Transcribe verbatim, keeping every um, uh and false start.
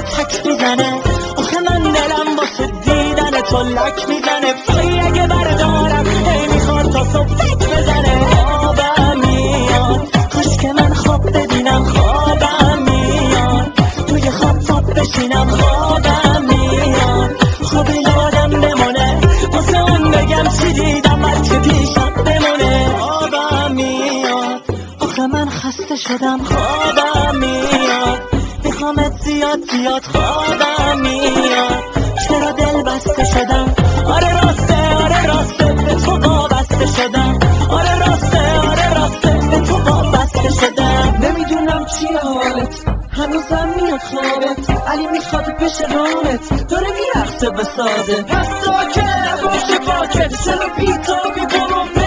تک میزنه. آخه من دلم واسه دیدن تو لک میزنه. پایی اگه بردارم هی میخواد تا صبح تک بزنه. خوابم میاد کاش که من خواب ببینم. خوابم میاد توی خواب خواب بشینم. خوابم میاد خواب یادم بمونه واسه اون بگم چی دیدم بلکه پیشم بمونه. خوابم میاد آخه من خسته شدم. خوابم میاد میخوامت زیاد زیاد. خوابم میاد چرا دل بسته شدم. آره راسته آره راسته به تو وابسته شدم. آره راسته آره راسته به تو وابسته شدم. نمیدونم چی حالت هنوزم میاد خوابت. علی میخواد بشه رامت داره میرقصه به سازه. پس ساکت نباشه پاکت چرا بیتابی برو